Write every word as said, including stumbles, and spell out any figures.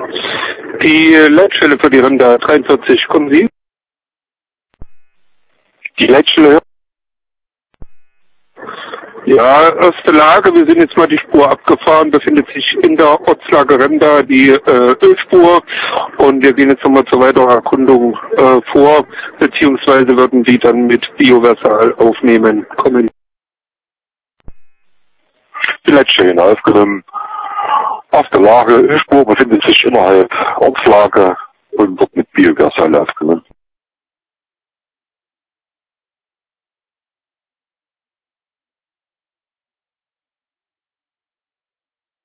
Die Leitstelle für die Rinder dreiundvierzig, kommen Sie? Die Leitstelle? Ja, erste Lage, wir sind jetzt mal die Spur abgefahren, befindet sich in der Ortslage Renda die äh, Ölspur und wir gehen jetzt nochmal zur weiteren Erkundung äh, vor, beziehungsweise würden die dann mit Bioversal aufnehmen kommen. Die Leitstelle aufgenommen. Auf der Lage Ölspur befindet sich innerhalb Ortslage und wird mit Bioversal aufgenommen.